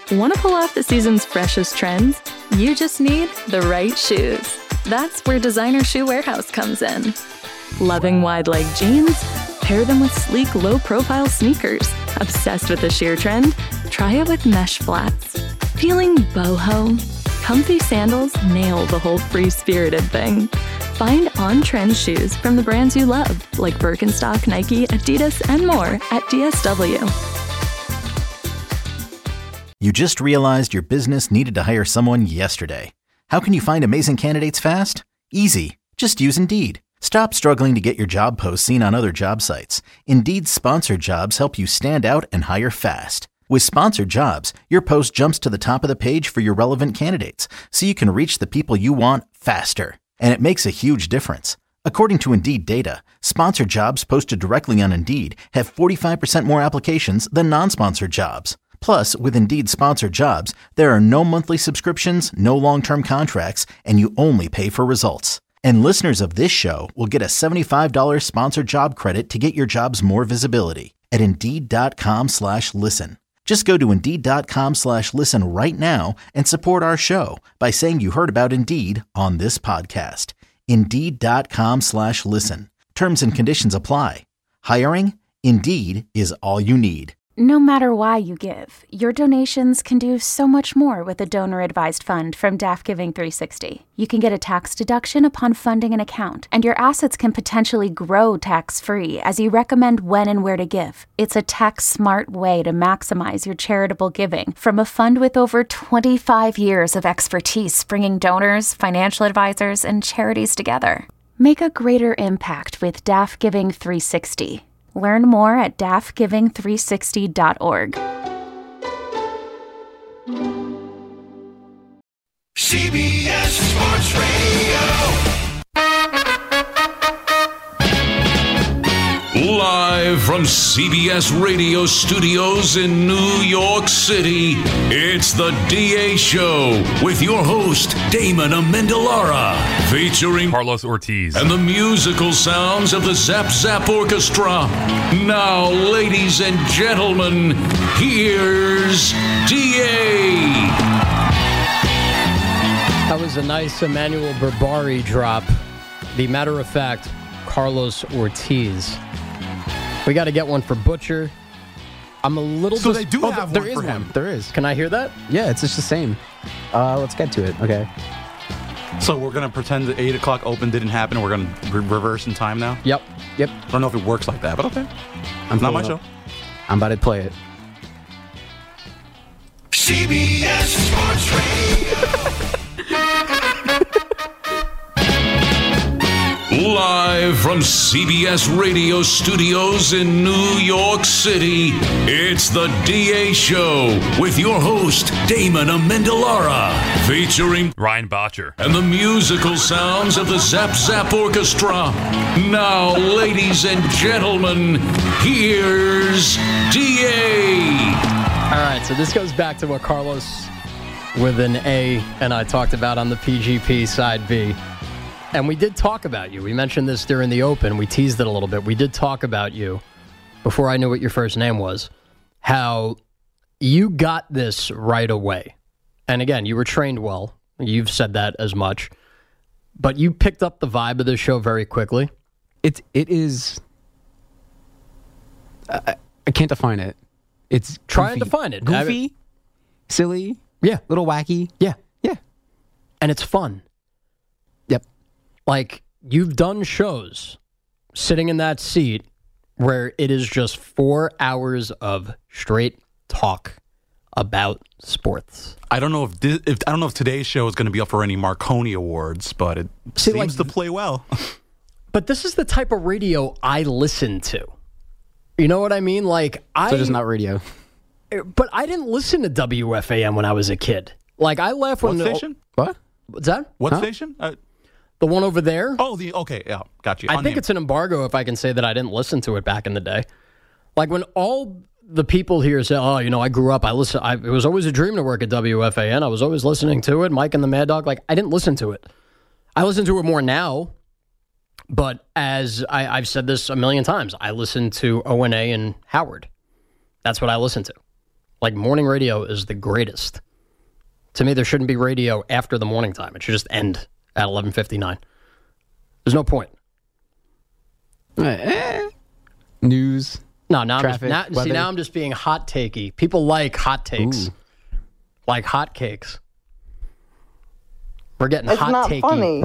Want to pull off the season's freshest trends? You just need the right shoes. That's where Designer Shoe Warehouse comes in. Loving wide-leg jeans? Pair them with sleek, low-profile sneakers. Obsessed with the sheer trend? Try it with mesh flats. Feeling boho? Comfy sandals nail the whole free-spirited thing. Find on-trend shoes from the brands you love, like Birkenstock, Nike, Adidas, and more at DSW. You just realized your business needed to hire someone yesterday. How can you find amazing candidates fast? Easy. Just use Indeed. Stop struggling to get your job posts seen on other job sites. Indeed's sponsored jobs help you stand out and hire fast. With sponsored jobs, your post jumps to the top of the page for your relevant candidates, so you can reach the people you want faster. And it makes a huge difference. According to Indeed data, sponsored jobs posted directly on Indeed have 45% more applications than non-sponsored jobs. Plus, with Indeed sponsored jobs, there are no monthly subscriptions, no long-term contracts, and you only pay for results. And listeners of this show will get a $75 sponsored job credit to get your jobs more visibility at Indeed.com/listen. Just go to Indeed.com/listen right now and support our show by saying you heard about Indeed on this podcast. Indeed.com/listen. Terms and conditions apply. Hiring? Indeed is all you need. No matter why you give, your donations can do so much more with a donor-advised fund from DAF Giving 360. You can get a tax deduction upon funding an account, and your assets can potentially grow tax-free as you recommend when and where to give. It's a tax-smart way to maximize your charitable giving from a fund with over 25 years of expertise bringing donors, financial advisors, and charities together. Make a greater impact with DAF Giving 360. Learn more at dafgiving360.org. CBS Sports Radio. Live from CBS Radio Studios in New York City, it's the DA Show with your host, Damon Amendolara, featuring Carlos Ortiz and the musical sounds of the Zap Zap Orchestra. Now, ladies and gentlemen, here's DA. That was a nice Emmanuel Berbari drop. The matter of fact, Carlos Ortiz. We got to get one for Butcher. I'm a little... So they do have there one is for him. one. There is. Can I hear that? Yeah, it's just the same. Let's get to it. Okay. So we're going to pretend that 8 o'clock open didn't happen, and we're going to reverse in time now? Yep. I don't know if it works like that, but okay. Not my show. I'm about to play it. CBS Sports Radio. Live from CBS Radio Studios in New York City, it's the DA Show with your host, Damon Amendolara, featuring Ryan Botcher and the musical sounds of the Zap Zap Orchestra. Now, ladies and gentlemen, here's DA. All right, so this goes back to what Carlos with an A and I talked about on the PGP side B. And we did talk about you. We mentioned this during the open. We teased it a little bit. We did talk about you before I knew what your first name was, how you got this right away. And again, you were trained well. You've said that as much. But you picked up the vibe of the show very quickly. It is... I can't define it. It's Try and define it. Goofy, silly, yeah, little wacky. Yeah. And it's fun. Yep. Like, you've done shows sitting in that seat where it is just 4 hours of straight talk about sports. I don't know if today's show is going to be up for any Marconi Awards, but it seems to play well. But this is the type of radio I listen to. You know what I mean? Like, So it's not radio. But I didn't listen to WFAM when I was a kid. Like, I left when... What station? What? What's that? What station? The one over there? Okay, yeah, got you. I think it's an embargo if I can say that I didn't listen to it back in the day. Like, when all the people here say, oh, I grew up, it was always a dream to work at WFAN. I was always listening to it, Mike and the Mad Dog. Like, I didn't listen to it. I listen to it more now, but as I've said this a million times, I listen to ONA and Howard. That's what I listen to. Like, morning radio is the greatest. To me, there shouldn't be radio after the morning time. It should just end at 11:59. There's no point. News. No, now Traffic, now I'm just being hot takey. People like hot takes. Ooh. Like hot cakes. We're getting It's hot not takey. funny.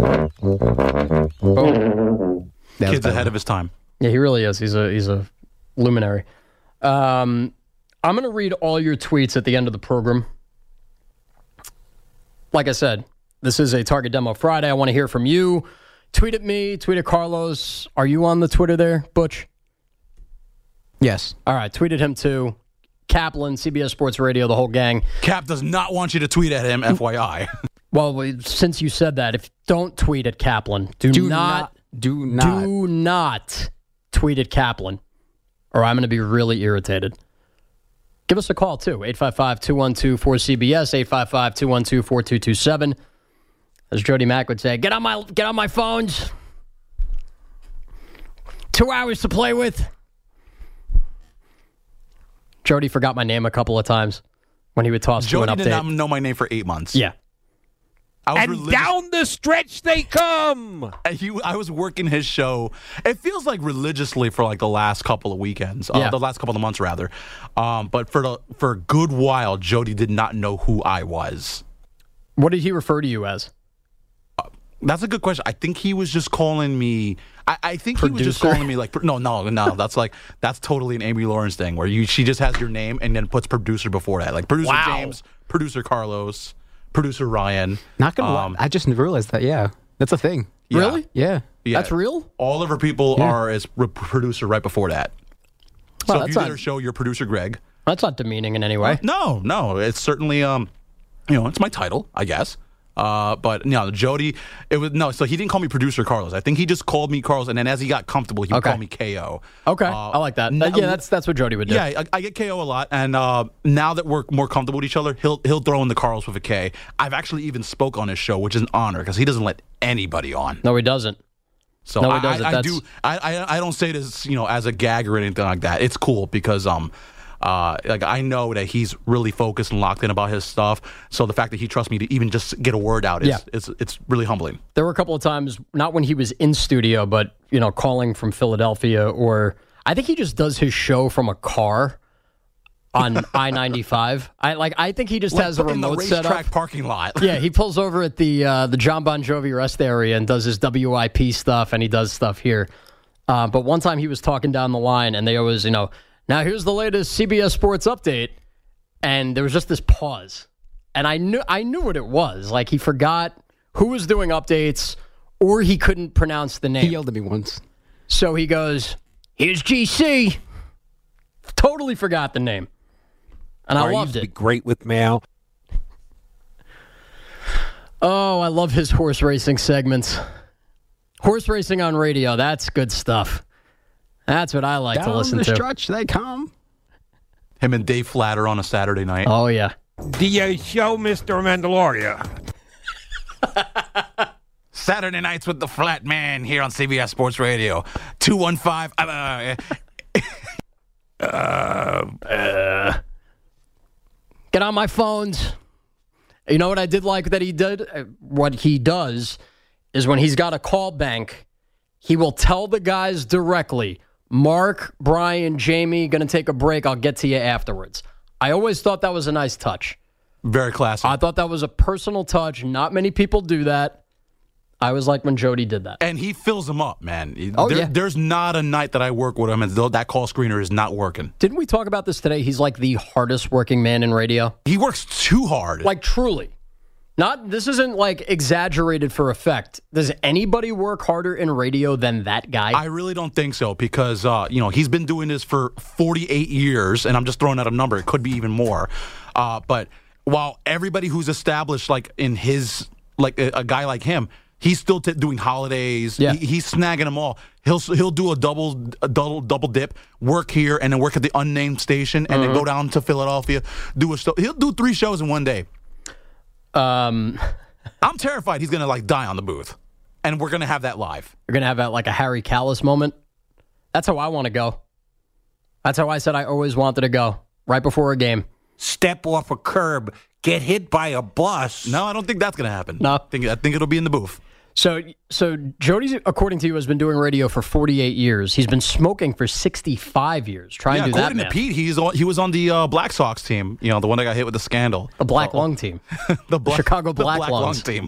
Boom. Kid's ahead of his time. Yeah, he really is. He's a luminary. I'm going to read all your tweets at the end of the program. Like I said, this is a Target Demo Friday. I want to hear from you. Tweet at me. Tweet at Carlos. Are you on the Twitter there, Butch? Yes. All right, tweet at him too. Kaplan, CBS Sports Radio, the whole gang. Cap does not want you to tweet at him, FYI. Well, since you said that, don't tweet at Kaplan. Do not tweet at Kaplan, or I'm going to be really irritated. Give us a call, too. 855-212-4CBS, 855-212-4227. As Jody Mack would say, get on my phones. 2 hours to play with. Jody forgot my name a couple of times when he would toss to an update. Jody did not know my name for 8 months. Yeah. And down the stretch they come. I was working his show. It feels like religiously for like the last couple of weekends, the last couple of months rather. But for a good while, Jody did not know who I was. What did he refer to you as? That's a good question. I think he was just calling me. I think Producer? he was just calling me like no. That's totally an Amy Lawrence thing where she just has your name and then puts producer before that, like producer James, producer Carlos, producer Ryan. Not gonna lie. I just realized that. Yeah, that's a thing. Yeah. Really? Yeah. That's real? All of our people are as producer right before that. Well, so if you did a show, you're producer Greg. That's not demeaning in any way. No. It's certainly it's my title, I guess. But no, Jody, so he didn't call me producer Carlos. I think he just called me Carlos, and then as he got comfortable, he would call me KO. Okay, I like that. That's what Jody would do. Yeah, I get KO a lot, and now that we're more comfortable with each other, he'll throw in the Carlos with a K. I've actually even spoke on his show, which is an honor because he doesn't let anybody on. No, he doesn't. So no, he doesn't. I don't say this as a gag or anything like that. It's cool because I know that he's really focused and locked in about his stuff. So the fact that he trusts me to even just get a word out it's really humbling. There were a couple of times, not when he was in studio, but calling from Philadelphia, or I think he just does his show from a car on I-95. I think he just has a remote in the set up. racetrack parking lot. Yeah, he pulls over at the John Bon Jovi rest area and does his WIP stuff, and he does stuff here. But one time he was talking down the line, and they always, now here's the latest CBS Sports update, and there was just this pause, and I knew what it was. Like he forgot who was doing updates, or he couldn't pronounce the name. He yelled at me once. So he goes, "Here's GC." Totally forgot the name, and I loved it. Great with mail. Oh, I love his horse racing segments. Horse racing on radio, that's good stuff. That's what I like to listen to. Down the stretch they come. Him and Dave Flatter on a Saturday night. Oh, yeah. The show, Mr. Mandalorian. Saturday nights with the Flat Man here on CBS Sports Radio. 215. Get on my phones. You know what I did like that he did? What he does is when he's got a call bank, he will tell the guys directly, Mark, Brian, Jamie, going to take a break. I'll get to you afterwards. I always thought that was a nice touch. Very classy. I thought that was a personal touch. Not many people do that. I was like when Jody did that. And he fills them up, man. Yeah. There's not a night that I work with him and that call screener is not working. Didn't we talk about this today? He's like the hardest working man in radio. He works too hard. Like truly. This isn't like exaggerated for effect. Does anybody work harder in radio than that guy? I really don't think so because, he's been doing this for 48 years, and I'm just throwing out a number. It could be even more. But while everybody who's established, like in his, like a guy like him, he's still doing holidays. Yeah. He's snagging them all. He'll do a double dip, work here, and then work at the unnamed station, and then go down to Philadelphia, do a show. He'll do 3 shows in one day. I'm terrified he's going to die on the booth, and we're going to have that live. You're going to have like a Harry Callis moment? That's how I want to go. That's how I said I always wanted to go, right before a game. step off a curb, get hit by a bus. No, I don't think that's going to happen. No. I think it'll be in the booth. So Jody, according to you, has been doing radio for 48 years. He's been smoking for 65 years. Try and do that, according to Pete, he was on the Black Sox team. You know, the one that got hit with the scandal. The Black Lung team. the Chicago Black Lung Lungs. team.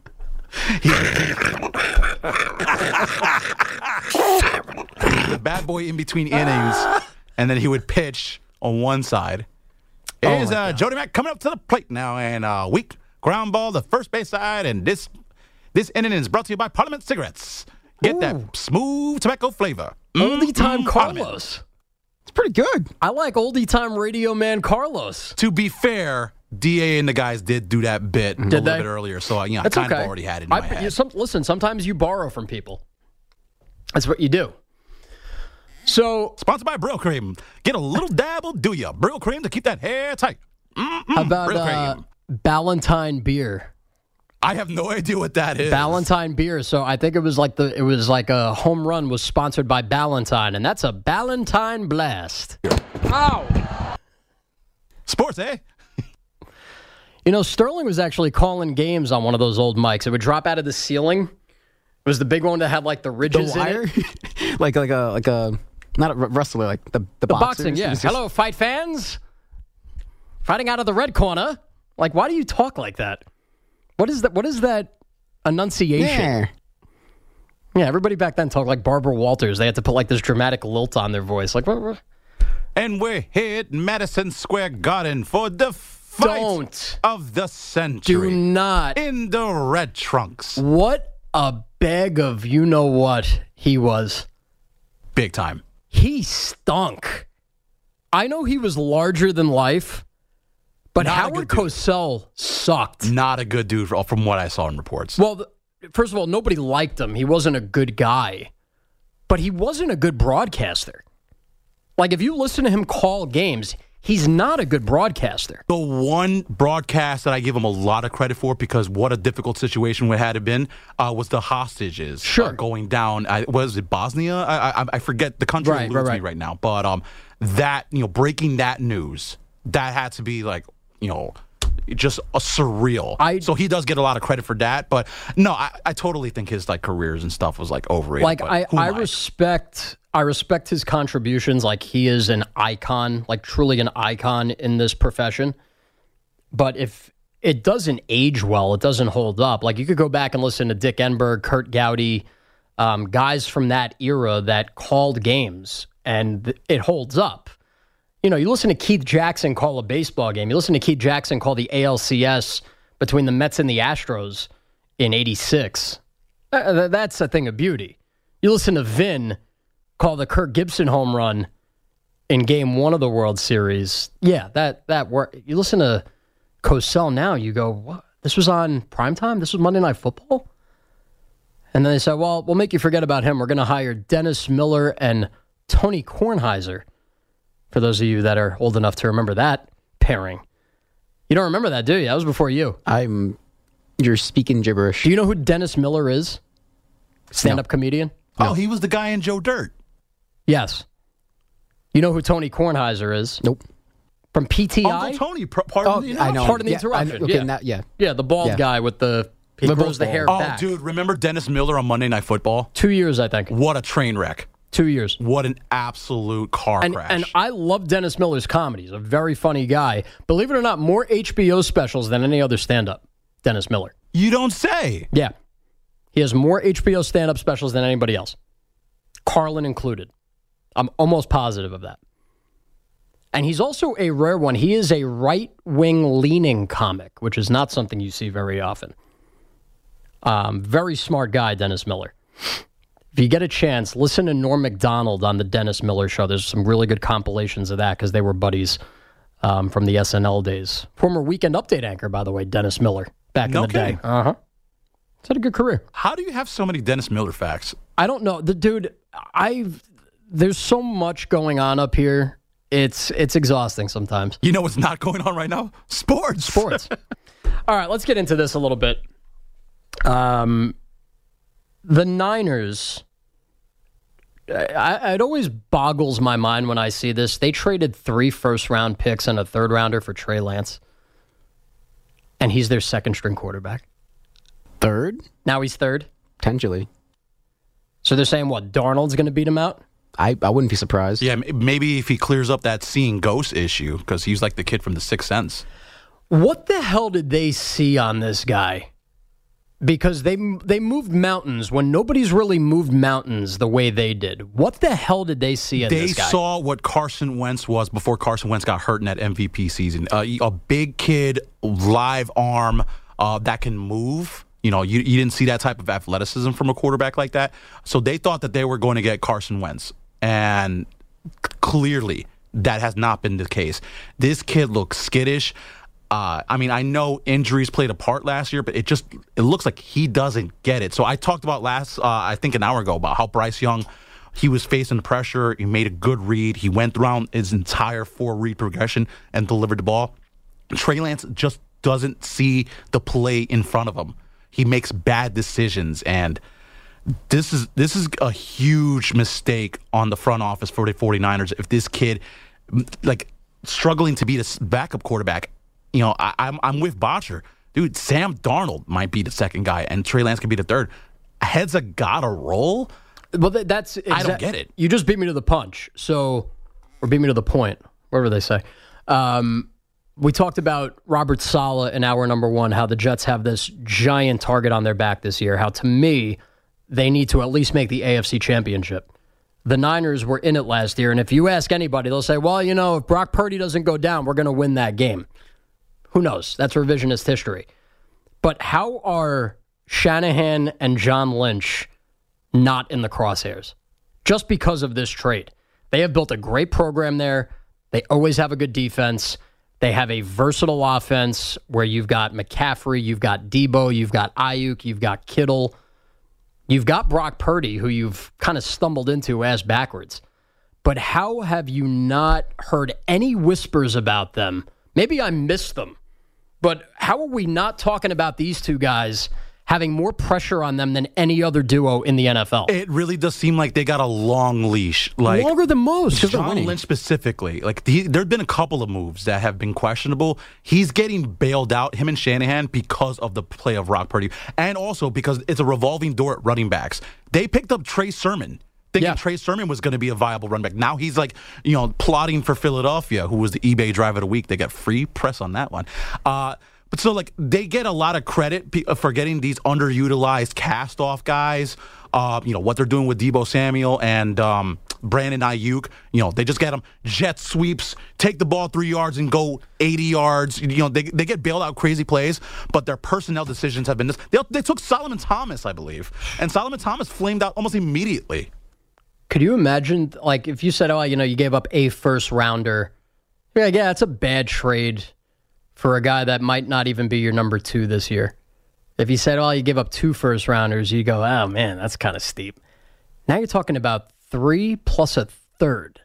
The bad boy in between innings, and then he would pitch on one side. Here's Jody Mack coming up to the plate now, and weak ground ball the first base side, and this inning is brought to you by Parliament Cigarettes. Get that smooth tobacco flavor. Oldie time Parliament. Carlos. It's pretty good. I like oldie time radio man Carlos. To be fair, DA and the guys did do that bit a little bit earlier, so I That's kind okay. of already had it in my head. Listen, sometimes you borrow from people. That's what you do. So, sponsored by Brill Cream. Get a little dabble, do ya? Brill Cream to keep that hair tight. How Brill about Cream. Ballantine beer? I have no idea what that is. Ballantine beer. So I think it was like a home run was sponsored by Ballantine, and that's a Ballantine blast. Ow! Sports, eh? You know, Sterling was actually calling games on one of those old mics. It would drop out of the ceiling. It was the big one that had like the ridges The wire? in it. like a not a wrestler, like the boxing, yeah. It's just- Hello, fight fans. Fighting out of the red corner. Like, why do you talk like that? What is that enunciation? Yeah, everybody back then talked like Barbara Walters. They had to put like this dramatic lilt on their voice. Like, what? And we're here at Madison Square Garden for the fight of the century. Do not. In the red trunks. What a bag of you-know-what he was. Big time. He stunk. I know he was larger than life, but Not a Howard good dude. Cosell sucked. Not a good dude from what I saw in reports. Well, first of all, nobody liked him. He wasn't a good guy, but he wasn't a good broadcaster. Like, if you listen to him call games, he's not a good broadcaster. The one broadcast that I give him a lot of credit for, because what a difficult situation it had been, was the hostages going down. Was it Bosnia? I forget the country eludes me right now. But that, breaking that news, that had to be like, just a surreal. So he does get a lot of credit for that. But no, I totally think his careers and stuff was overrated. Like, I respect his contributions. Like, he is an icon, like truly an icon in this profession. But if it doesn't age well, it doesn't hold up. Like, you could go back and listen to Dick Enberg, Kurt Gowdy, guys from that era that called games, and it holds up. You listen to Keith Jackson call a baseball game. You listen to Keith Jackson call the ALCS between the Mets and the Astros in '86. That's a thing of beauty. You listen to Vin call the Kirk Gibson home run in Game 1 of the World Series. Yeah, that worked. You listen to Cosell now, you go, what? This was on primetime? This was Monday Night Football? And then they said, well, we'll make you forget about him. We're going to hire Dennis Miller and Tony Kornheiser. For those of you that are old enough to remember that pairing. You don't remember that, do you? That was before you. You're speaking gibberish. Do you know who Dennis Miller is? Stand-up comedian? Oh, he was the guy in Joe Dirt. Yes. You know who Tony Kornheiser is? Nope. From PTI? Uncle Tony, pardon the interruption. I know. Pardon the interruption. Yeah, the bald guy with he grows the hair back. Oh, dude, remember Dennis Miller on Monday Night Football? 2 years, I think. What a train wreck. 2 years. What an absolute car crash. And I love Dennis Miller's comedy. He's a very funny guy. Believe it or not, more HBO specials than any other stand-up, Dennis Miller. You don't say. Yeah. He has more HBO stand-up specials than anybody else. Carlin included. I'm almost positive of that. And he's also a rare one. He is a right-wing leaning comic, which is not something you see very often. Very smart guy, Dennis Miller. If you get a chance, listen to Norm Macdonald on the Dennis Miller Show. There's some really good compilations of that because they were buddies from the SNL days. Former Weekend Update anchor, by the way, Dennis Miller, back in the day. Uh-huh. He's had a good career. How do you have so many Dennis Miller facts? I don't know. There's so much going on up here. It's exhausting sometimes. You know what's not going on right now? Sports. All right, let's get into this a little bit. The Niners it always boggles my mind when I see this. They traded 3 first-round picks and a third-rounder for Trey Lance, and he's their second-string quarterback. Third? Now he's third? Potentially. So they're saying, what, Darnold's going to beat him out? I wouldn't be surprised. Yeah, maybe if he clears up that seeing ghosts issue, because he's like the kid from The Sixth Sense. What the hell did they see on this guy? Because they moved mountains when nobody's really moved mountains the way they did. What the hell did they see in this guy? They saw what Carson Wentz was before Carson Wentz got hurt in that MVP season. A big kid, live arm that can move. You didn't see that type of athleticism from a quarterback like that. So they thought that they were going to get Carson Wentz. And clearly, that has not been the case. This kid looks skittish. I know injuries played a part last year, but it looks like he doesn't get it. So I talked about I think an hour ago, about how Bryce Young, he was facing the pressure. He made a good read. He went through his entire 4-read progression and delivered the ball. Trey Lance just doesn't see the play in front of him. He makes bad decisions, and this is a huge mistake on the front office for the 49ers. If this kid, struggling to be the backup quarterback, I'm with Botcher. Dude, Sam Darnold might be the second guy, and Trey Lance could be the third. Heads have got to roll. Well, I don't get it. You just beat me to the punch, or beat me to the point, whatever they say. We talked about Robert Saleh in hour number 1, how the Jets have this giant target on their back this year, how to me, they need to at least make the AFC Championship. The Niners were in it last year, and if you ask anybody, they'll say, well, if Brock Purdy doesn't go down, we're going to win that game. Who knows? That's revisionist history. But how are Shanahan and John Lynch not in the crosshairs? Just because of this trade. They have built a great program there. They always have a good defense. They have a versatile offense where you've got McCaffrey, you've got Debo, you've got Ayuk, you've got Kittle. You've got Brock Purdy, who you've kind of stumbled into ass backwards. But how have you not heard any whispers about them? Maybe I missed them. But how are we not talking about these two guys having more pressure on them than any other duo in the NFL? It really does seem like they got a long leash. Longer than most. John Lynch specifically. There have been a couple of moves that have been questionable. He's getting bailed out, him and Shanahan, because of the play of Brock Purdy. And also because it's a revolving door at running backs. They picked up Trey Sermon, thinking Trey Sermon was going to be a viable running back. Now he's plotting for Philadelphia, who was the eBay drive of the week. They got free press on that one. But they get a lot of credit for getting these underutilized cast-off guys. What they're doing with Debo Samuel and Brandon Ayuk. They just get them jet sweeps, take the ball 3 yards and go 80 yards. They get bailed out crazy plays, but their personnel decisions have been this. They took Solomon Thomas, I believe, and Solomon Thomas flamed out almost immediately. Could you imagine, if you said, you gave up a first-rounder, yeah, that's a bad trade for a guy that might not even be your number 2 this year. If you said, you give up 2 first-rounders, you go, oh, man, that's kind of steep. Now you're talking about 3 plus a third.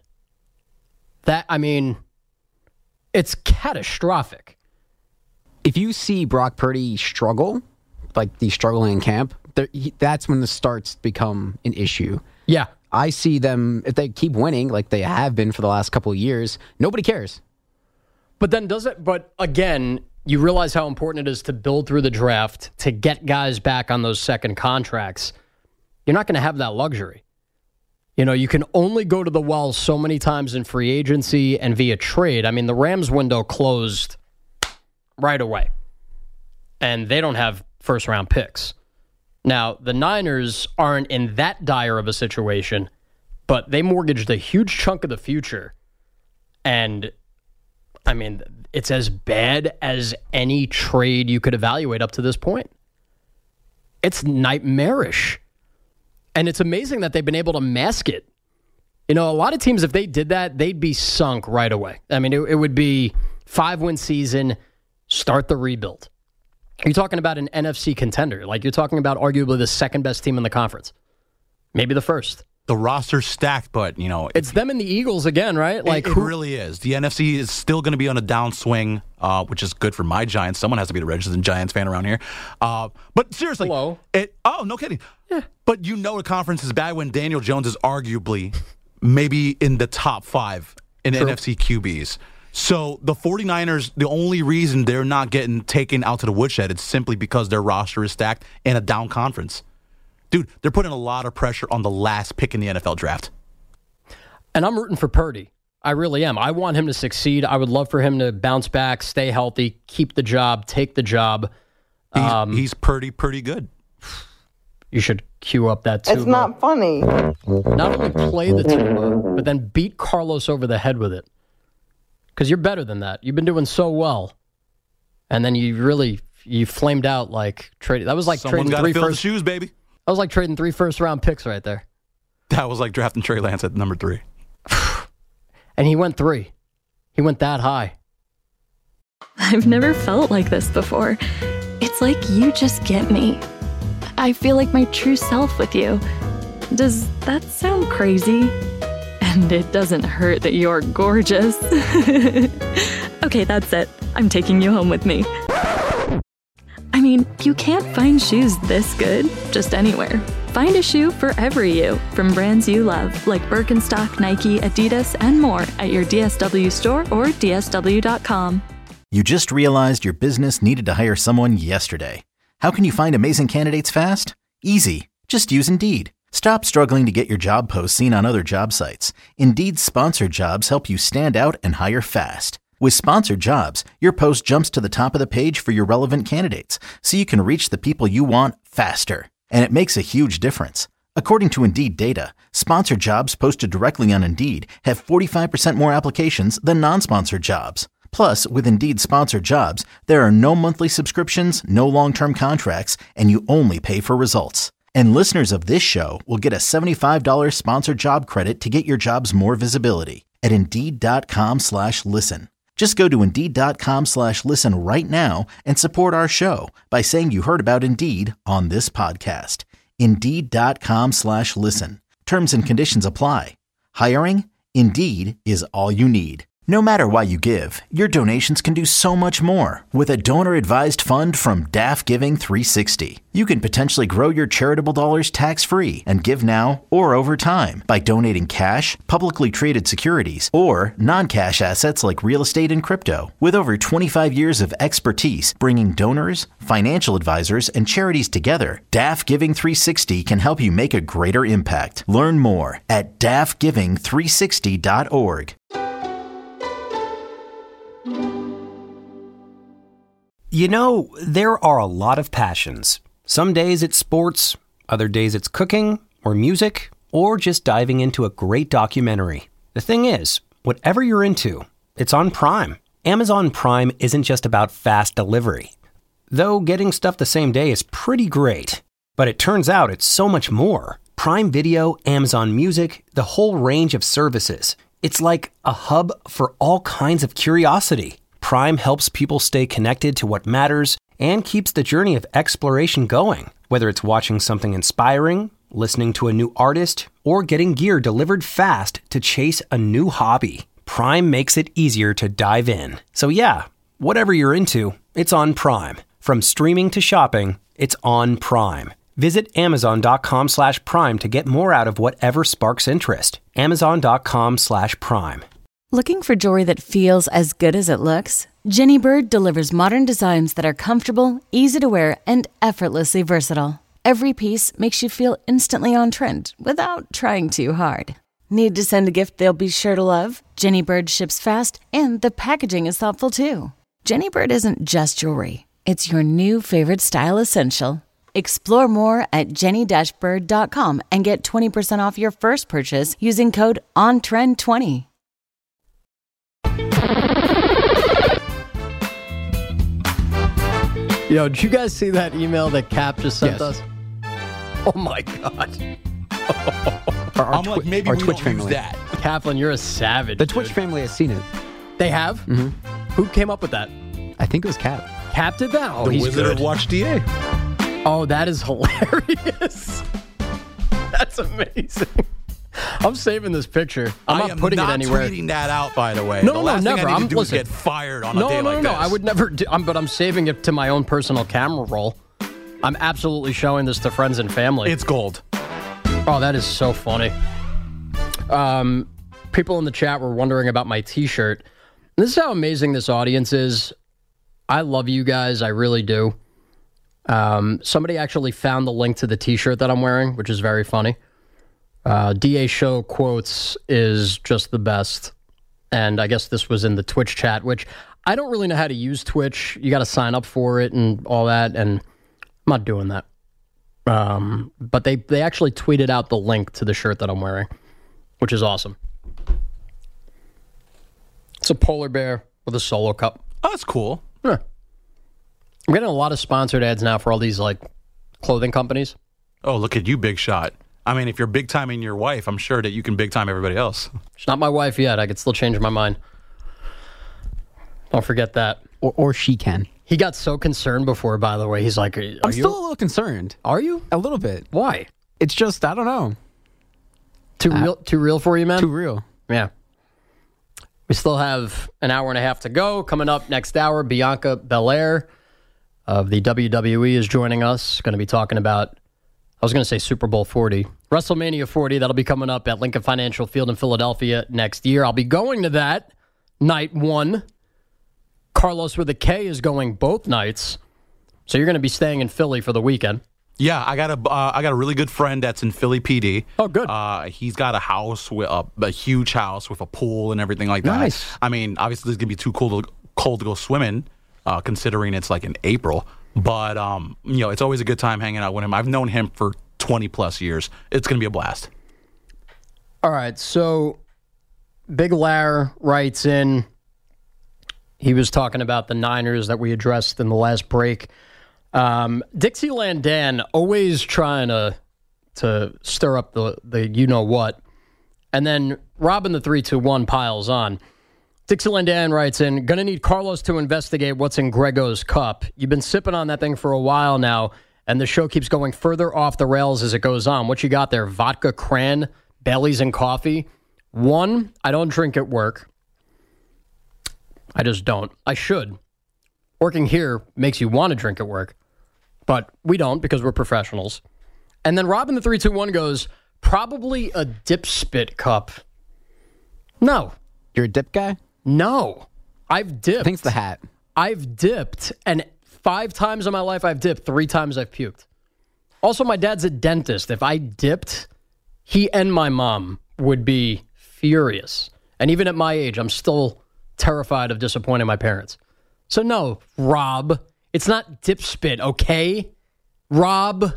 It's catastrophic. If you see Brock Purdy struggle, like he's struggling in camp, that's when this starts to become an issue. Yeah. I see them, if they keep winning like they have been for the last couple of years, nobody cares. But then but again, you realize how important it is to build through the draft, to get guys back on those second contracts. You're not going to have that luxury. You can only go to the well so many times in free agency and via trade. The Rams window closed right away, and they don't have first-round picks. Now, the Niners aren't in that dire of a situation, but they mortgaged a huge chunk of the future, and it's as bad as any trade you could evaluate up to this point. It's nightmarish. And it's amazing that they've been able to mask it. A lot of teams, if they did that, they'd be sunk right away. It would be 5-win season, start the rebuild. You're talking about an NFC contender. You're talking about arguably the second best team in the conference. Maybe the first. The roster's stacked, but, It's them and the Eagles again, right? It really is. The NFC is still going to be on a downswing, which is good for my Giants. Someone has to be the registered Giants fan around here. But seriously. Hello. No kidding. Yeah. But the conference is bad when Daniel Jones is arguably maybe in the top 5 in NFC QBs. So the 49ers, the only reason they're not getting taken out to the woodshed is simply because their roster is stacked in a down conference. Dude, they're putting a lot of pressure on the last pick in the NFL draft. And I'm rooting for Purdy. I really am. I want him to succeed. I would love for him to bounce back, stay healthy, keep the job, take the job. He's pretty good. You should cue up that tuba. It's not funny. Not only play the tuba, but then beat Carlos over the head with it. Because you're better than that. You've been doing so well. And then you flamed out like trading. That was like Someone's trading 3 fill first. The shoes, baby. That was like trading 3 first-round picks right there. That was like drafting Trey Lance at number 3. And he went 3. He went that high. I've never felt like this before. It's like you just get me. I feel like my true self with you. Does that sound crazy? And it doesn't hurt that you're gorgeous. Okay, that's it. I'm taking you home with me. I mean, you can't find shoes this good just anywhere. Find a shoe for every you from brands you love, like Birkenstock, Nike, Adidas, and more at your DSW store or DSW.com. You just realized your business needed to hire someone yesterday. How can you find amazing candidates fast? Easy. Just use Indeed. Stop struggling to get your job posts seen on other job sites. Indeed's sponsored jobs help you stand out and hire fast. With sponsored jobs, your post jumps to the top of the page for your relevant candidates, so you can reach the people you want faster. And it makes a huge difference. According to Indeed data, sponsored jobs posted directly on Indeed have 45% more applications than non-sponsored jobs. Plus, with Indeed sponsored jobs, there are no monthly subscriptions, no long-term contracts, and you only pay for results. And listeners of this show will get a $75 sponsored job credit to get your jobs more visibility at Indeed.com/listen. Just go to Indeed.com/listen right now and support our show by saying you heard about Indeed on this podcast. Indeed.com/listen. Terms and conditions apply. Hiring? Indeed is all you need. No matter why you give, your donations can do so much more with a donor-advised fund from DAF Giving 360. You can potentially grow your charitable dollars tax-free and give now or over time by donating cash, publicly traded securities, or non-cash assets like real estate and crypto. With over 25 years of expertise bringing donors, financial advisors, and charities together, DAF Giving 360 can help you make a greater impact. Learn more at dafgiving360.org. You know, there are a lot of passions. Some days it's sports, other days it's cooking, or music, or just diving into a great documentary. The thing is, whatever you're into, it's on Prime. Amazon Prime isn't just about fast delivery. Though getting stuff the same day is pretty great. But it turns out it's so much more. Prime Video, Amazon Music, the whole range of services. It's like a hub for all kinds of curiosity. Prime helps people stay connected to what matters and keeps the journey of exploration going. Whether it's watching something inspiring, listening to a new artist, or getting gear delivered fast to chase a new hobby, Prime makes it easier to dive in. So yeah, whatever you're into, it's on Prime. From streaming to shopping, it's on Prime. Visit Amazon.com/Prime to get more out of whatever sparks interest. Amazon.com/Prime. Looking for jewelry that feels as good as it looks? Jenny Bird delivers modern designs that are comfortable, easy to wear, and effortlessly versatile. Every piece makes you feel instantly on trend without trying too hard. Need to send a gift they'll be sure to love? Jenny Bird ships fast, and the packaging is thoughtful too. Jenny Bird isn't just jewelry. It's your new favorite style essential. Explore more at jenny-bird.com and get 20% off your first purchase using code ONTREND20. Yo, did you guys see that email that Cap just sent us? Oh my God. I'm like, maybe our we Twitch don't family. use that. Kaplan, you're a savage. The Twitch family has seen it. They have? Mm-hmm. Who came up with that? I think it was Cap. Cap did that? Oh, The he's Wizard good. of Watch DA. Oh, that is hilarious. That's amazing. I'm saving this picture. I'm not putting it anywhere. I'm not tweeting that out, by the way. No, the last never. thing I need to do is get fired on a day like this. No, I would never do, but I'm saving it to my own personal camera roll. I'm absolutely showing this to friends and family. It's gold. Oh, that is so funny. People in the chat were wondering about my T-shirt. This is how amazing this audience is. I love you guys. I really do. Somebody actually found the link to the T-shirt that I'm wearing, which is very funny. DA Show quotes is just the best. And I guess this was in the Twitch chat, which I don't really know how to use Twitch. You got to sign up for it and all that, and I'm not doing that. But they actually tweeted out the link to the shirt that I'm wearing, which is awesome. It's a polar bear with a Solo cup. Oh, that's cool. Yeah. I'm getting a lot of sponsored ads now for all these like clothing companies. Oh, look at you, big shot. I mean, if you're big timing your wife, I'm sure that you can big time everybody else. She's not my wife yet. I could still change my mind. Don't forget that. Or she can. He got so concerned before, by the way. He's like, I'm still a little concerned. Are you? A little bit. Why? It's just, I don't know. Too real for you, man? Too real. Yeah. We still have an hour and a half to go. Coming up next hour, Bianca Belair of the WWE is joining us. Going to be talking about, I was going to say Super Bowl 40. WrestleMania 40, that'll be coming up at Lincoln Financial Field in Philadelphia next year. I'll be going to that night one. Carlos with a K is going both nights. So you're going to be staying in Philly for the weekend. Yeah, I got a really good friend that's in Philly PD. Oh, good. He's got a house with a huge house with a pool and everything like that. Nice. I mean, obviously it's gonna be too cold to go swimming, considering it's like in April. But it's always a good time hanging out with him. I've known him for 20 plus years. It's gonna be a blast. All right, so Big Lar writes in. He was talking about the Niners that we addressed in the last break. Dixieland Dan always trying to stir up the you-know-what. And then Robin the 321 piles on. Dixieland Dan writes in, gonna need Carlos to investigate what's in Grego's cup. You've been sipping on that thing for a while now, and the show keeps going further off the rails as it goes on. What you got there? Vodka, cran, Baileys, and coffee? One, I don't drink at work. I just don't. I should. Working here makes you want to drink at work. But we don't because we're professionals. And then Robin the 321 goes, probably a dip spit cup. No. You're a dip guy? No. I've dipped. I think it's the hat. I've dipped, and 5 times in my life I've dipped. 3 times I've puked. Also, my dad's a dentist. If I dipped, he and my mom would be furious. And even at my age, I'm still terrified of disappointing my parents. So no, Rob, it's not dip spit, okay? Rob,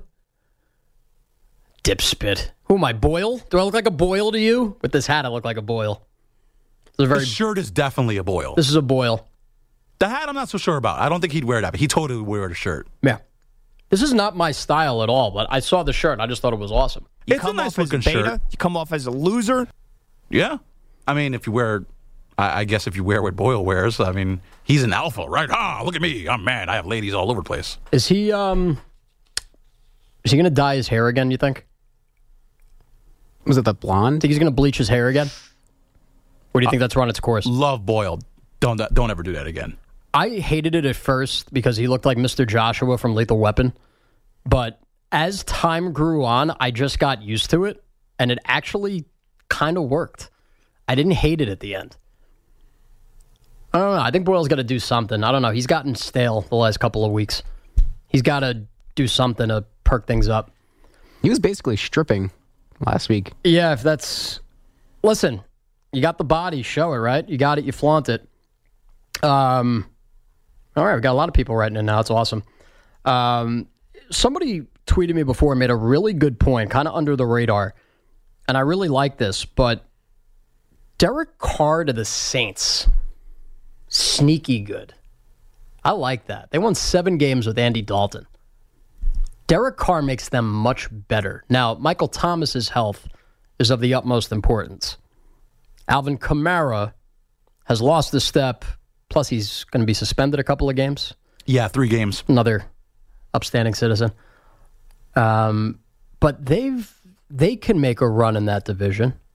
dip spit. Who am I, Boyle? Do I look like a Boyle to you? With this hat, I look like a Boyle. The shirt is definitely a Boyle. This is a Boyle. The hat, I'm not so sure about. I don't think he'd wear that, but he totally would wear the shirt. Yeah. This is not my style at all, but I saw the shirt and I just thought it was awesome. It's a nice looking shirt. You come off as a loser. Yeah. I mean, if you wear, I guess if you wear what Boyle wears, I mean, he's an alpha, right? Look at me. I'm mad. I have ladies all over the place. Is he going to dye his hair again, you think? Was it the blonde? Think he's going to bleach his hair again? Or do you think that's run its course? Love Boyle. Don't ever do that again. I hated it at first because he looked like Mr. Joshua from Lethal Weapon. But as time grew on, I just got used to it. And it actually kind of worked. I didn't hate it at the end. I don't know. I think Boyle's got to do something. I don't know. He's gotten stale the last couple of weeks. He's got to do something to perk things up. He was basically stripping last week. Yeah, if that's... Listen, you got the body, show it, right? You got it, you flaunt it. All right, we've got a lot of people writing in now. It's awesome. Somebody tweeted me before and made a really good point, kind of under the radar. And I really like this, but Derek Carr to the Saints. Sneaky good. I like that. They won 7 games with Andy Dalton. Derek Carr makes them much better. Now, Michael Thomas's health is of the utmost importance. Alvin Kamara has lost a step, plus he's going to be suspended a couple of games. Yeah, 3 games. Another upstanding citizen. But they can make a run in that division.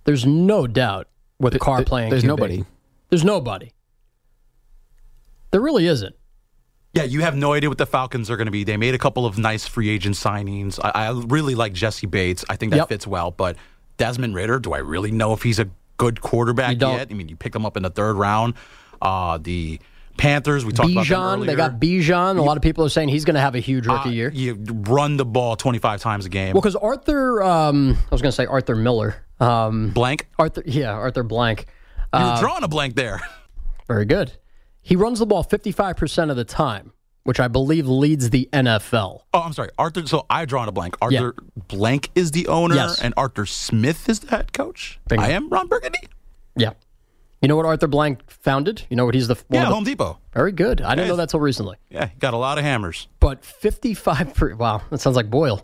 There's no doubt with Carr playing. There's QB. nobody. There's nobody. There really isn't. Yeah, you have no idea what the Falcons are going to be. They made a couple of nice free agent signings. I really like Jesse Bates. I think that fits well. But Desmond Ridder, do I really know if he's a good quarterback yet? I mean, you picked him up in the 3rd round. The Panthers, we talked about them earlier. They got Bijan. A lot of people are saying he's going to have a huge rookie year. You run the ball 25 times a game. Well, because Arthur, I was going to say Arthur Miller. Blank? Arthur Blank. You're drawing a blank there. Very good. He runs the ball 55% of the time, which I believe leads the NFL. Oh, I'm sorry. Arthur. So I've drawn a blank. Arthur Blank is the owner, and Arthur Smith is the head coach. Bingo. I am Ron Burgundy. Yeah. You know what Arthur Blank founded? You know what he's the Home Depot. Very good. I didn't know that till recently. Yeah, he got a lot of hammers. But 55%, wow, that sounds like Boyle.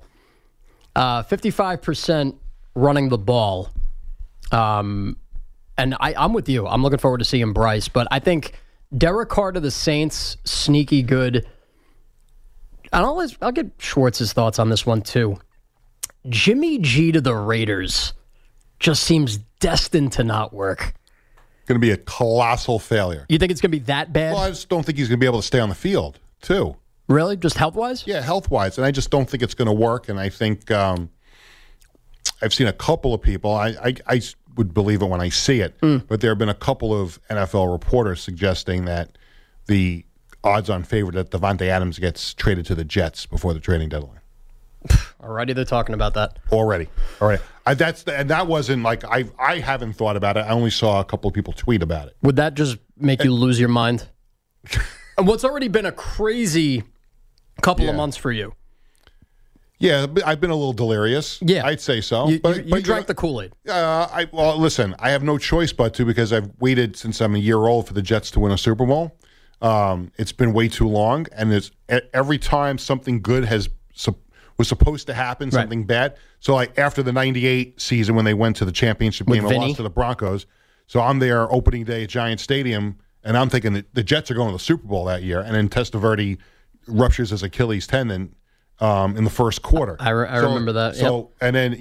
55% running the ball. And I'm with you. I'm looking forward to seeing Bryce. But I think Derek Carr to the Saints, sneaky good. And I'll get Schwartz's thoughts on this one too. Jimmy G to the Raiders just seems destined to not work. Going to be a colossal failure. You think it's going to be that bad? Well, I just don't think he's going to be able to stay on the field, too. Really? Just health-wise? Yeah, health-wise. And I just don't think it's going to work. And I think I've seen a couple of people. I would believe it when I see it. But there have been a couple of NFL reporters suggesting that the odds-on favorite that Devontae Adams gets traded to the Jets before the trading deadline. Already they're talking about that. Already. That wasn't like I haven't thought about it. I only saw a couple of people tweet about it. Would that just make you lose your mind? And what's already been a crazy couple of months for you. Yeah, I've been a little delirious. Yeah, I'd say so. You drank the Kool-Aid. Well, listen, I have no choice but to because I've waited since I'm a year old for the Jets to win a Super Bowl. It's been way too long, and every time something good was supposed to happen, something bad. So like after the 98 season when they went to the championship game and lost to the Broncos, so I'm there opening day at Giant Stadium, and I'm thinking that the Jets are going to the Super Bowl that year, and then Testaverde ruptures his Achilles tendon in the first quarter. I remember that. So and then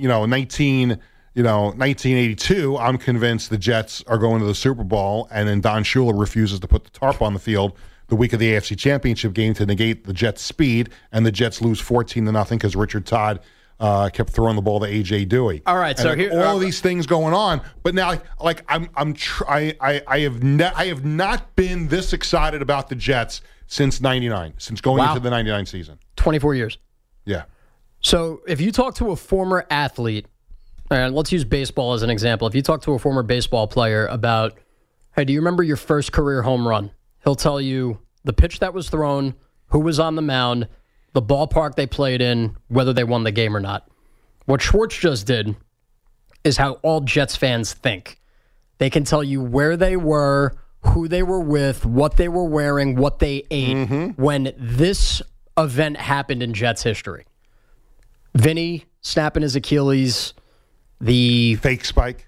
1982, I'm convinced the Jets are going to the Super Bowl, and then Don Shula refuses to put the tarp on the field the week of the AFC Championship game to negate the Jets' speed, and the Jets lose 14-0 because Richard Todd kept throwing the ball to A.J. Dewey. All right, so here all of these things going on, but now I have not been this excited about the Jets since '99, since going into the '99 season. 24 years. Yeah. So if you talk to a former athlete, and let's use baseball as an example. If you talk to a former baseball player about, hey, do you remember your first career home run? He'll tell you the pitch that was thrown, who was on the mound, the ballpark they played in, whether they won the game or not. What Schwartz just did is how all Jets fans think. They can tell you where they were, who they were with, what they were wearing, what they ate when this event happened in Jets history. Vinny snapping his Achilles, the fake spike,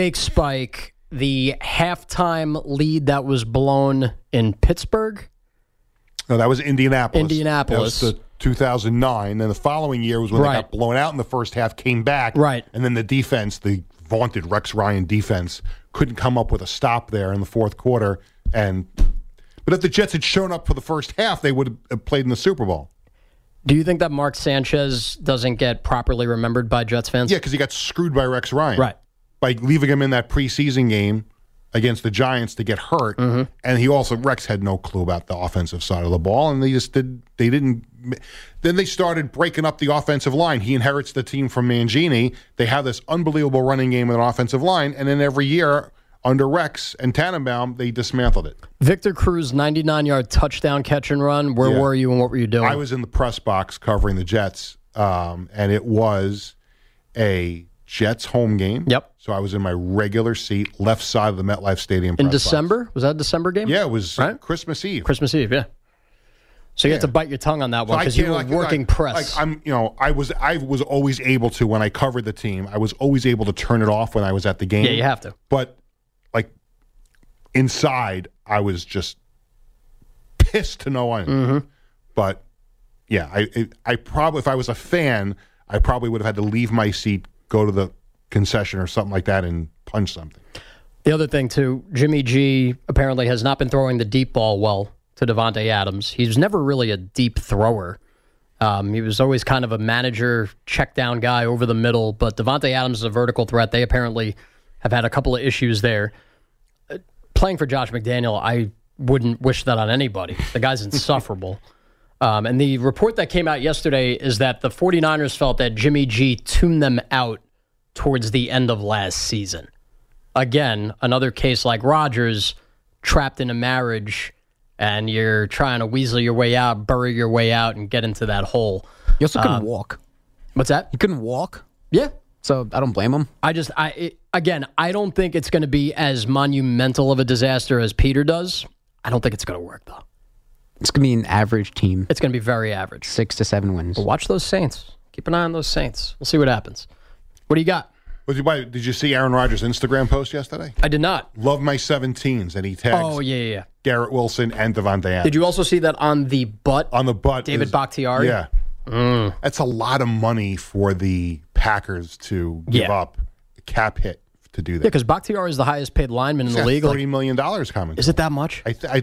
the halftime lead that was blown in Pittsburgh. No, that was Indianapolis. That was the 2009. And the following year was when they got blown out in the first half, came back. Right. And then the defense, the vaunted Rex Ryan defense, couldn't come up with a stop there in the fourth quarter. But if the Jets had shown up for the first half, they would have played in the Super Bowl. Do you think that Mark Sanchez doesn't get properly remembered by Jets fans? Yeah, because he got screwed by Rex Ryan. Right. By leaving him in that preseason game against the Giants to get hurt. And Rex had no clue about the offensive side of the ball, and then they started breaking up the offensive line. He inherits the team from Mangini. They have this unbelievable running game with an offensive line, and then every year under Rex and Tannenbaum, they dismantled it. Victor Cruz, 99-yard touchdown catch and run. Where were you and what were you doing? I was in the press box covering the Jets, and it was a Jets home game. Yep. So I was in my regular seat, left side of the MetLife Stadium. In December? Was that a December game? Yeah, it was Christmas Eve. Christmas Eve, yeah. So you had to bite your tongue on that one because you were working press. I was always able to, when I covered the team, I was always able to turn it off when I was at the game. Yeah, you have to. But inside, I was just pissed to no end. But yeah, I probably, if I was a fan, I probably would have had to leave my seat, go to the concession or something like that, and punch something. The other thing, too, Jimmy G apparently has not been throwing the deep ball well to Davante Adams. He's never really a deep thrower. He was always kind of a manager, check-down guy over the middle, but Davante Adams is a vertical threat. They apparently have had a couple of issues there. Playing for Josh McDaniel, I wouldn't wish that on anybody. The guy's insufferable. And the report that came out yesterday is that the 49ers felt that Jimmy G tuned them out towards the end of last season. Again, another case like Rodgers, trapped in a marriage, and you're trying to weasel your way out, bury your way out, and get into that hole. He also couldn't walk. What's that? He couldn't walk. Yeah. So I don't blame him. I don't think it's going to be as monumental of a disaster as Peter does. I don't think it's going to work, though. It's going to be an average team. It's going to be very average. 6 to 7 wins. But watch those Saints. Keep an eye on those Saints. We'll see what happens. What do you got? Did you see Aaron Rodgers' Instagram post yesterday? I did not. Love my 17s, and he tags yeah. Garrett Wilson and Davante Adams. Did you also see that on the butt? On the butt. David Bakhtiari? Yeah. That's a lot of money for the Packers to give up a cap hit to do that. Yeah, because Bakhtiari is the highest paid lineman in the league. $30 million coming. Is it that much?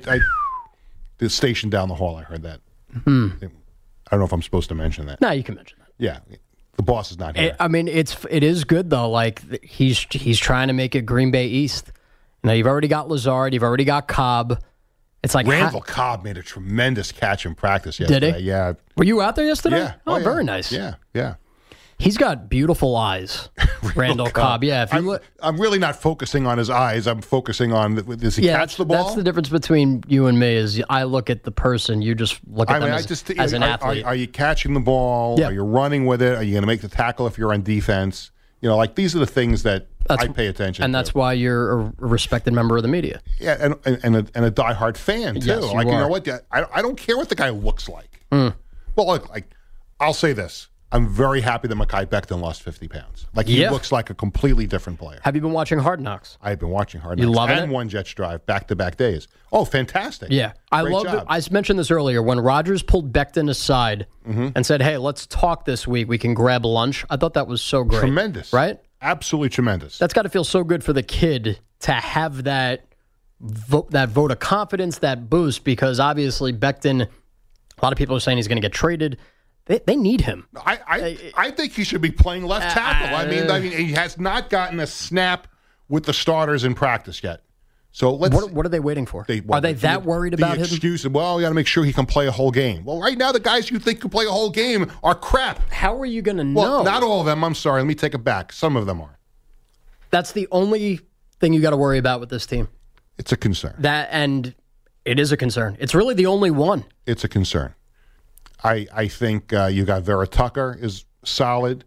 The station down the hall, I heard that. I don't know if I'm supposed to mention that. No, you can mention that. Yeah. The boss is not here. I mean, it is good, though. Like, he's trying to make it Green Bay East. You know, you've already got Lazard. You've already got Cobb. It's like Randall Cobb made a tremendous catch in practice yesterday. Did he? Yeah. Were you out there yesterday? Yeah. Oh, very nice. Yeah. He's got beautiful eyes, Randall Cobb. Yeah, if you I'm really not focusing on his eyes. I'm focusing on, does he catch the ball? That's the difference between you and me is I look at the person, you just look at them as an athlete. Are you catching the ball? Yeah. Are you running with it? Are you going to make the tackle if you're on defense? You know, like these are the things that I pay attention to. And that's why you're a respected member of the media. Yeah, and a diehard fan, too. Yes, you know what? I don't care what the guy looks like. Well, look, I'll say this. I'm very happy that Mekhi Becton lost 50 pounds. Like, he looks like a completely different player. Have you been watching Hard Knocks? I've been watching Hard Knocks. You loving it? And One Jets Drive, back-to-back days. Oh, fantastic. Yeah. I love it. I mentioned this earlier. When Rodgers pulled Becton aside and said, hey, let's talk this week. We can grab lunch. I thought that was so great. Tremendous. Right? Absolutely tremendous. That's got to feel so good for the kid to have that vote of confidence, that boost, because obviously Becton, a lot of people are saying he's going to get traded. They need him. I think he should be playing left tackle. I mean, he has not gotten a snap with the starters in practice yet. So what are they waiting for? Are they that worried about him? The excuse, well, we got to make sure he can play a whole game. Well, right now the guys you think can play a whole game are crap. How are you going to know? Well, not all of them. I'm sorry. Let me take it back. Some of them are. That's the only thing you got to worry about with this team. It's a concern. And it is a concern. It's really the only one. It's a concern. I think you got Vera Tucker is solid.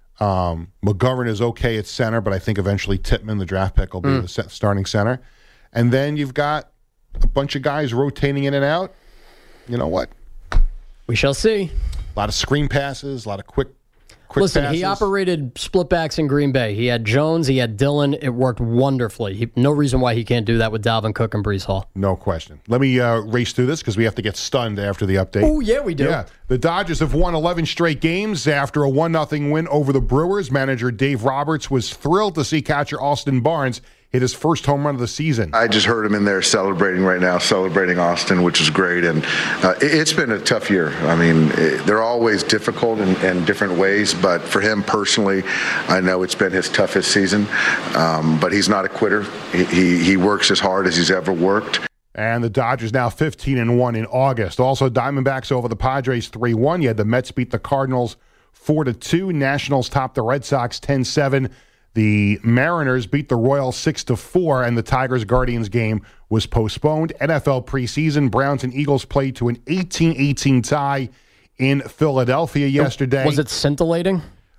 McGovern is okay at center, but I think eventually Tippmann, the draft pick, will be the starting center. And then you've got a bunch of guys rotating in and out. You know what? We shall see. A lot of screen passes, a lot of quick Listen, passes. He operated split backs in Green Bay. He had Jones, he had Dillon. It worked wonderfully. No reason why he can't do that with Dalvin Cook and Breece Hall. No question. Let me race through this because we have to get stunned after the update. Oh, yeah, we do. Yeah. The Dodgers have won 11 straight games after a 1-0 win over the Brewers. Manager Dave Roberts was thrilled to see catcher Austin Barnes hit his first home run of the season. I just heard him in there celebrating right now, celebrating Austin, which is great. And it's been a tough year. I mean, they're always difficult in different ways, but for him personally, I know it's been his toughest season. But he's not a quitter. He works as hard as he's ever worked. And the Dodgers now 15-1 in August. Also, Diamondbacks over the Padres 3-1. You had the Mets beat the Cardinals 4-2. Nationals topped the Red Sox 10-7. The Mariners beat the Royals 6-4, and the Tigers-Guardians game was postponed. NFL preseason, Browns and Eagles played to an 18-18 tie in Philadelphia yesterday. Was it scintillating?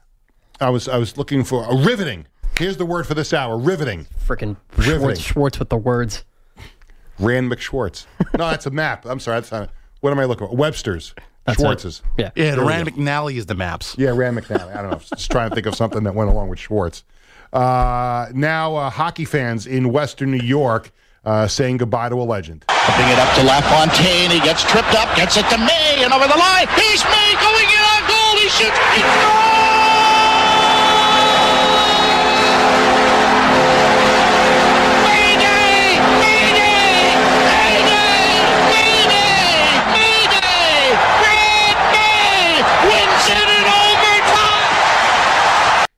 I was looking for a riveting. Here's the word for this hour: riveting. Freaking Schwartz with the words. Rand McSchwartz. No, that's a map. I'm sorry. That's not. What am I looking for? Webster's. That's Schwartz's. Yeah. Yeah, Rand McNally is the maps. Yeah, Rand McNally. I don't know. Just trying to think of something that went along with Schwartz. Now, hockey fans in Western New York saying goodbye to a legend. Putting it up to LaFontaine. He gets tripped up, gets it to May, and over the line. He's May going in on goal. He shoots. He scores!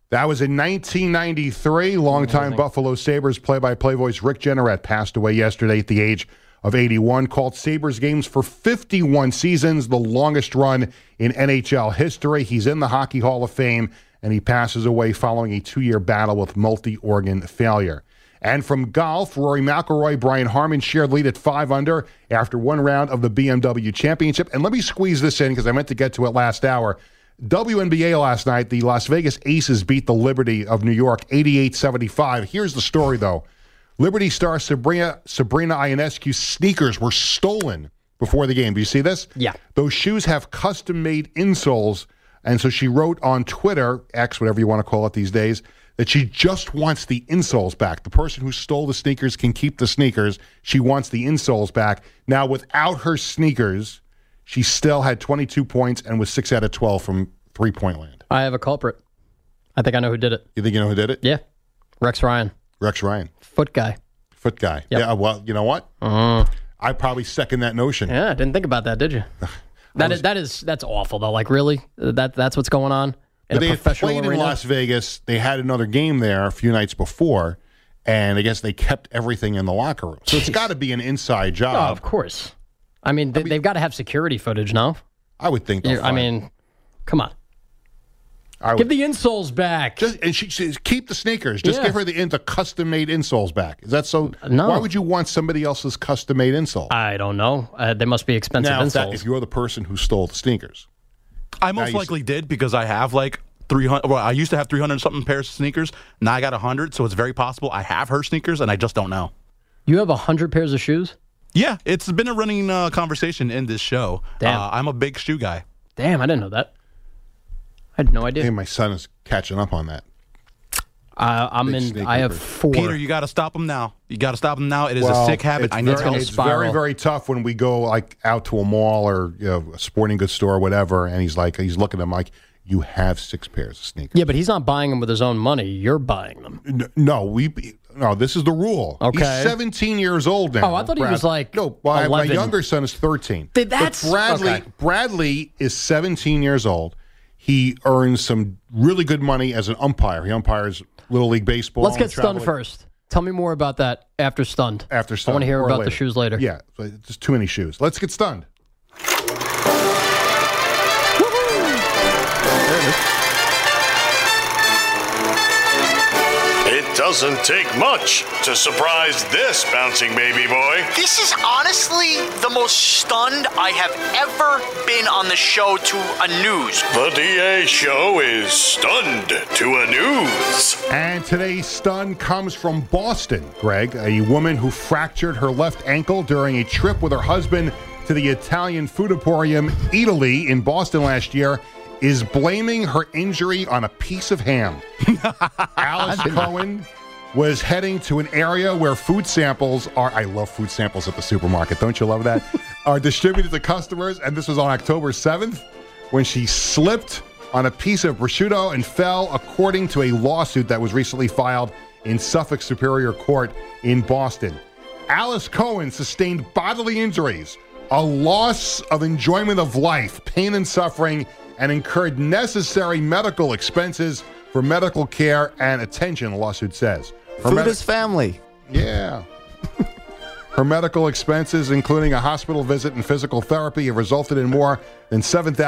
That was in 1993. Longtime Buffalo Sabres play-by-play voice Rick Jeanneret passed away yesterday at the age of 81. Called Sabres games for 51 seasons, the longest run in NHL history. He's in the Hockey Hall of Fame, and he passes away following a 2-year battle with multi-organ failure. And from golf, Rory McIlroy, Brian Harman shared lead at 5 under after one round of the BMW Championship. And let me squeeze this in because I meant to get to it last hour. WNBA last night, the Las Vegas Aces beat the Liberty of New York 88-75. Here's the story, though. Liberty star Sabrina Ionescu's sneakers were stolen before the game. Do you see this? Yeah. Those shoes have custom-made insoles, and so she wrote on Twitter, X, whatever you want to call it these days, that she just wants the insoles back. The person who stole the sneakers can keep the sneakers. She wants the insoles back. Now, without her sneakers, she still had 22 points and was 6 out of 12 from three-point land. I have a culprit. I think I know who did it. You think you know who did it? Yeah. Rex Ryan. Rex Ryan. Foot guy. Foot guy. Yep. Yeah, well, you know what? I probably second that notion. Yeah, I didn't think about that, did you? That's awful, though. Like, really? That's what's going on in a professional arena? They had played arena? in Las Vegas. They had another game there a few nights before, and I guess they kept everything in the locker room. So it's got to be an inside job. Oh, of course. I mean, they've got to have security footage now. I would think. I mean, come on. Give the insoles back. And she says, keep the sneakers. Just give her the custom-made insoles back. Is that so? No. Why would you want somebody else's custom-made insole? I don't know. They must be expensive insoles. If you're the person who stole the sneakers. I most likely did because I have like 300. Well, I used to have 300-something pairs of sneakers. Now I got 100, so it's very possible I have her sneakers, and I just don't know. You have 100 pairs of shoes? Yeah, it's been a running conversation in this show. Damn. I'm a big shoe guy. Damn, I didn't know that. I had no idea. Hey, my son is catching up on that. I have 4. Peter, you got to stop him now. You got to stop him now. It is a sick habit. It's very, very tough when we go like out to a mall or a sporting goods store or whatever, and he's looking at them like, you have 6 pairs of sneakers. Yeah, but he's not buying them with his own money. You're buying them. No, this is the rule. Okay. He's 17 years old now. Oh, I thought he was like my 11. younger son is 13. That's Bradley is 17 years old. He earns some really good money as an umpire. He umpires Little League Baseball. Let's get Stunned first. Tell me more about that after Stunned. I want to hear about the shoes later. Yeah, just too many shoes. Let's get Stunned. It doesn't take much to surprise this bouncing baby boy. This is honestly the most stunned I have ever been on the show to a news. The DA show is stunned to a news. And today's stun comes from Boston, Greg. A woman who fractured her left ankle during a trip with her husband to the Italian food emporium Italy in Boston last year is blaming her injury on a piece of ham. Alice Cohen was heading to an area where food samples are, I love food samples at the supermarket, don't you love that? Are distributed to customers, and this was on October 7th when she slipped on a piece of prosciutto and fell, according to a lawsuit that was recently filed in Suffolk Superior Court in Boston. Alice Cohen sustained bodily injuries, a loss of enjoyment of life, pain and suffering, and incurred necessary medical expenses for medical care and attention, the lawsuit says. Food is family. Yeah. Her medical expenses, including a hospital visit and physical therapy, have resulted in more than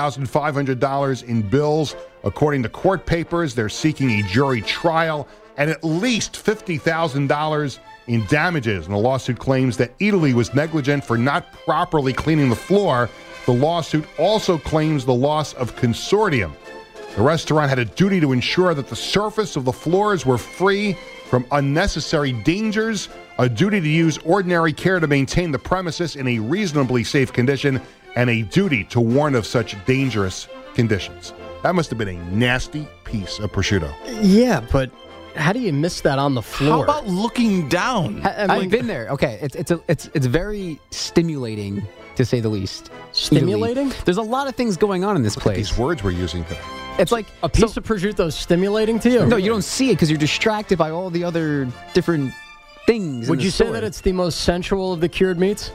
$7,500 in bills. According to court papers, they're seeking a jury trial and at least $50,000 in damages. And the lawsuit claims that Italy was negligent for not properly cleaning the floor. The lawsuit also claims the loss of consortium. The restaurant had a duty to ensure that the surface of the floors were free from unnecessary dangers, a duty to use ordinary care to maintain the premises in a reasonably safe condition, and a duty to warn of such dangerous conditions. That must have been a nasty piece of prosciutto. Yeah, but how do you miss that on the floor? How about looking down? I've been there. Okay, it's very stimulating, to say the least. Stimulating? Italy. There's a lot of things going on in this place. These words we're using today. It's like a piece of prosciutto is stimulating to you? No, you don't see it because you're distracted by all the other different things. Would you say that it's the most sensual of the cured meats?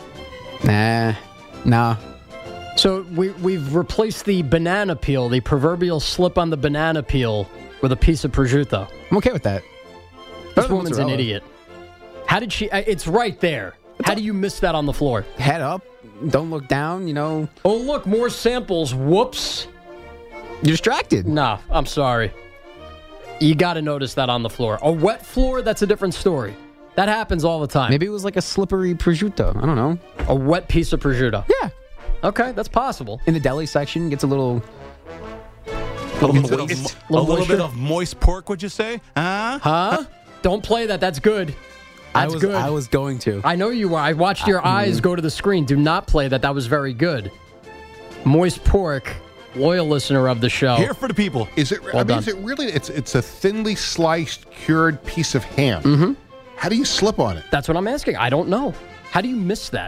Nah. So we've replaced the banana peel, the proverbial slip on the banana peel, with a piece of prosciutto. I'm okay with that. This woman's an idiot. How did she... It's right there. How do you miss that on the floor? Head up. Don't look down, you know. Oh, look, more samples. Whoops. You're distracted. Nah, I'm sorry. You got to notice that on the floor. A wet floor, that's a different story. That happens all the time. Maybe it was like a slippery prosciutto. I don't know. A wet piece of prosciutto. Yeah. Okay, that's possible. In the deli section, gets a little little bit of moist pork, would you say? Huh? Don't play that. That's good. That's good. I was going to. I know you were. I watched your eyes go to the screen. Do not play that. That was very good. Moist pork. Loyal listener of the show. Here for the people. Is it? Well done. Is it really? It's a thinly sliced, cured piece of ham. Mm-hmm. How do you slip on it? That's what I'm asking. I don't know. How do you miss that?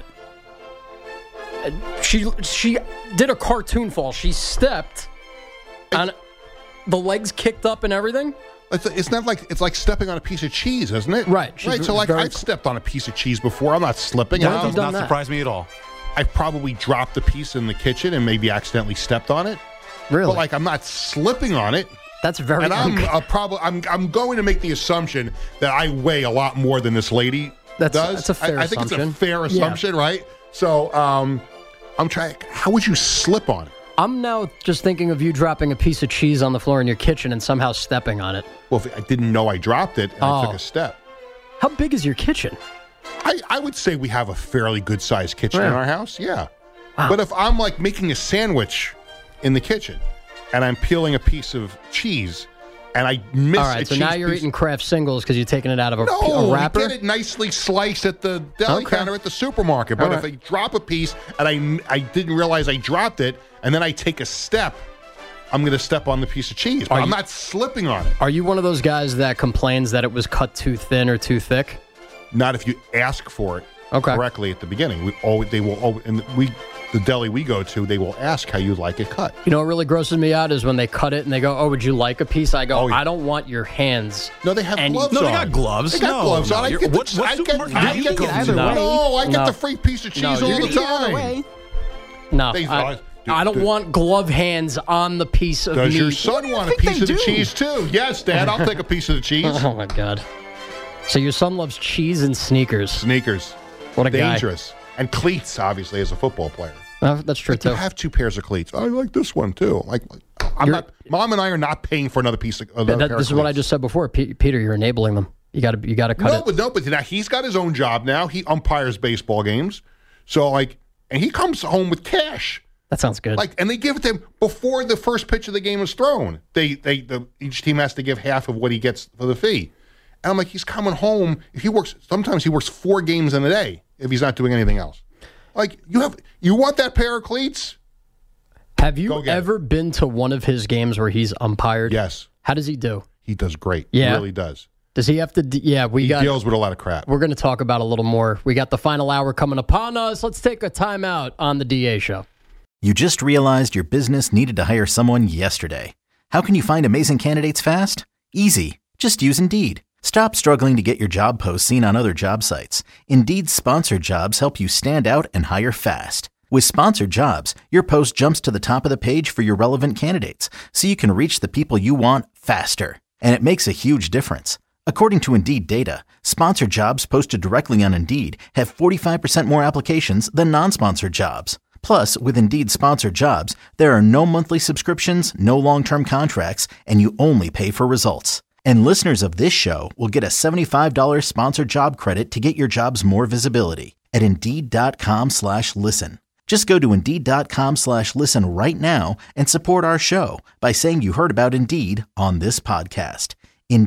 She did a cartoon fall. She stepped, and the legs kicked up and everything. It's not like it's like stepping on a piece of cheese, isn't it? Right. Right. So like I've stepped on a piece of cheese before. I'm not slipping. That does not surprise me at all. I've probably dropped a piece in the kitchen and maybe accidentally stepped on it. Really? But like I'm not slipping on it. That's very. And I'm going to make the assumption that I weigh a lot more than this lady does. That's a fair I think assumption. it's a fair assumption, right? So I'm trying. How would you slip on it? I'm now just thinking of you dropping a piece of cheese on the floor in your kitchen and somehow stepping on it. Well, if I didn't know I dropped it, and I took a step. How big is your kitchen? I would say we have a fairly good-sized kitchen in our house, yeah. Wow. But if I'm like making a sandwich in the kitchen and I'm peeling a piece of cheese and I miss All right, so now you're eating Kraft Singles because you're taking it out of a wrapper? No, you get it nicely sliced at the deli counter at the supermarket. But if I drop a piece and I didn't realize I dropped it and then I take a step, I'm going to step on the piece of cheese. But I'm not slipping on it. Are you one of those guys that complains that it was cut too thin or too thick? Not if you ask for it correctly at the beginning. The deli we go to, they will ask how you like it cut. You know what really grosses me out is when they cut it and they go, "Oh, would you like a piece?" I go, "I don't want your hands." No, they have gloves on. No, they got gloves. They got gloves on. I get the free piece of cheese all the time. No, I don't want glove hands on the piece of meat. Does your son want a piece of the cheese too? Yes, Dad, I'll take a piece of the cheese. Oh my God. So your son loves cheese and sneakers. Sneakers. What a dangerous. Guy. And cleats, obviously, as a football player. That's true, too. You have 2 pairs of cleats. I like this one, too. Mom and I are not paying for another piece of This is what I just said before. Peter, you're enabling them. You got to cut it. But now he's got his own job now. He umpires baseball games. So, and he comes home with cash. That sounds good. And they give it to him before the first pitch of the game is thrown. Each team has to give half of what he gets for the fee. And I'm like, he's coming home. Sometimes he works 4 games in a day if he's not doing anything else. Like, you want that pair of cleats? Have you ever been to one of his games where he's umpired? Yes. How does he do? He does great. Yeah. He really does. Does he have to? He deals with a lot of crap. We're going to talk about a little more. We got the final hour coming upon us. Let's take a timeout on the DA Show. You just realized your business needed to hire someone yesterday. How can you find amazing candidates fast? Easy. Just use Indeed. Stop struggling to get your job post seen on other job sites. Indeed's sponsored jobs help you stand out and hire fast. With sponsored jobs, your post jumps to the top of the page for your relevant candidates, so you can reach the people you want faster. And it makes a huge difference. According to Indeed data, sponsored jobs posted directly on Indeed have 45% more applications than non-sponsored jobs. Plus, with Indeed sponsored jobs, there are no monthly subscriptions, no long-term contracts, and you only pay for results. And listeners of this show will get a $75 sponsored job credit to get your jobs more visibility at Indeed.com/listen. Just go to Indeed.com/listen right now and support our show by saying you heard about Indeed on this podcast.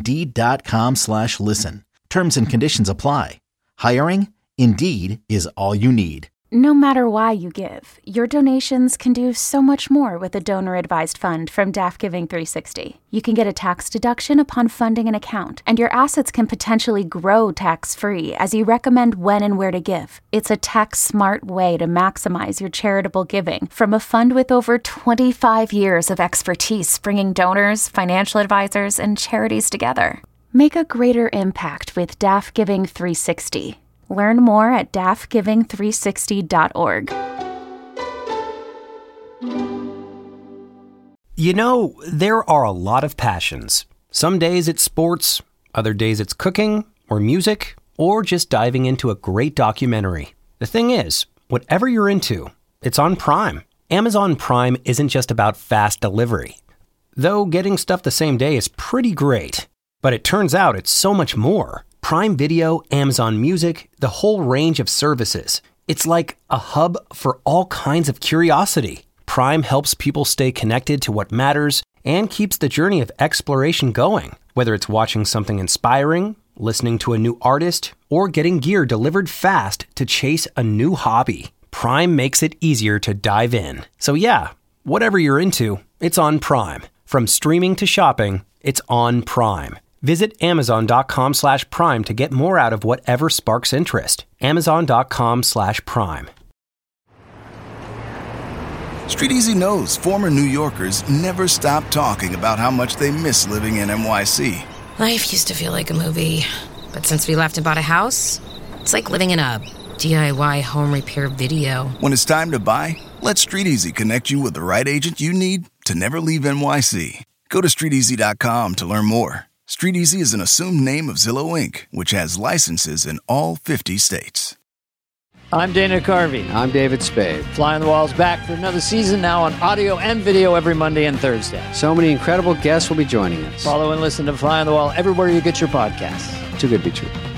Indeed.com/listen. Terms and conditions apply. Hiring? Indeed is all you need. No matter why you give, your donations can do so much more with a donor-advised fund from DAF Giving 360. You can get a tax deduction upon funding an account, and your assets can potentially grow tax-free as you recommend when and where to give. It's a tax-smart way to maximize your charitable giving from a fund with over 25 years of expertise bringing donors, financial advisors, and charities together. Make a greater impact with DAF Giving 360. Learn more at dafgiving360.org. You know, there are a lot of passions. Some days it's sports, other days it's cooking or music, or just diving into a great documentary. The thing is, whatever you're into, it's on Prime. Amazon Prime isn't just about fast delivery. Though getting stuff the same day is pretty great. But it turns out it's so much more. Prime Video, Amazon Music, the whole range of services. It's like a hub for all kinds of curiosity. Prime helps people stay connected to what matters and keeps the journey of exploration going. Whether it's watching something inspiring, listening to a new artist, or getting gear delivered fast to chase a new hobby, Prime makes it easier to dive in. So yeah, whatever you're into, it's on Prime. From streaming to shopping, it's on Prime. Visit Amazon.com/Prime to get more out of whatever sparks interest. Amazon.com/Prime. Street Easy knows former New Yorkers never stop talking about how much they miss living in NYC. Life used to feel like a movie, but since we left and bought a house, it's like living in a DIY home repair video. When it's time to buy, let Street Easy connect you with the right agent you need to never leave NYC. Go to StreetEasy.com to learn more. Street Easy is an assumed name of Zillow Inc., which has licenses in all 50 states. I'm Dana Carvey. I'm David Spade. Fly on the Wall's back for another season, now on audio and video every Monday and Thursday. So many incredible guests will be joining us. Follow and listen to Fly on the Wall everywhere you get your podcasts. Too good to be true.